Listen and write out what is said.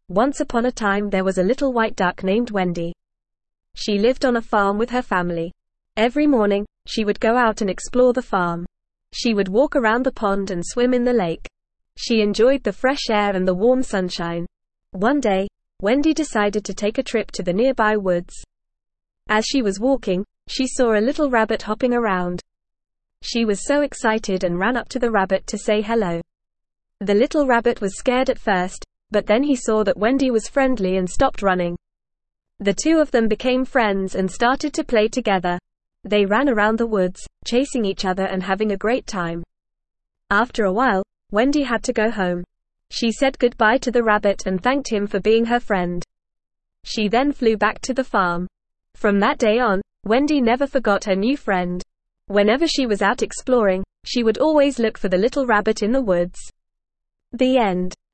Once upon a time there was a little white duck named Wendy. She lived on a farm with her family. Every morning, she would go out and explore the farm. She would walk around the pond and swim in the lake. She enjoyed the fresh air and the warm sunshine. One day, Wendy decided to take a trip to the nearby woods. As she was walking, she saw a little rabbit hopping around. She was so excited and ran up to the rabbit to say hello. The little rabbit was scared at first, but then he saw that Wendy was friendly and stopped running. The two of them became friends and started to play together. They ran around the woods, chasing each other and having a great time. After a while, Wendy had to go home. She said goodbye to the rabbit and thanked him for being her friend. She then flew back to the farm. From that day on, Wendy never forgot her new friend. Whenever she was out exploring, she would always look for the little rabbit in the woods. The end.